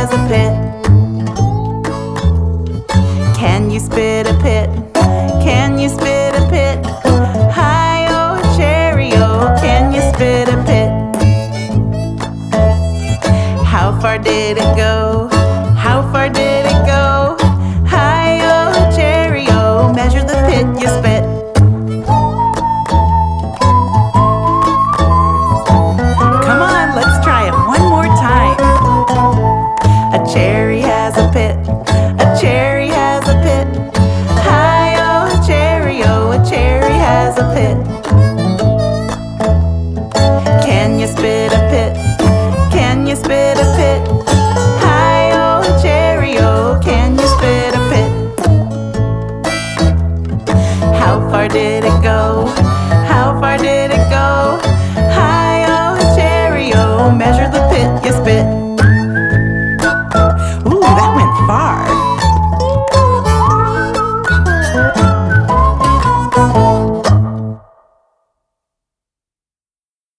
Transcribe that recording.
has a pit? Can you spit a pit? Can you spit a pit? Hi-oh, cherry-o, can you spit a pit? How far did it go? How far did it go? Hi-oh, cherry-o, measure the pit you spit. Come on, let's try it one more time. A cherry has a pit. A cherry has a pit. Hi-oh, cherry-o, a cherry has a pit. Can you spit a pit? Can you spit a pit? Hi-oh, cherry-o, can you spit a pit? How far did it go? How far did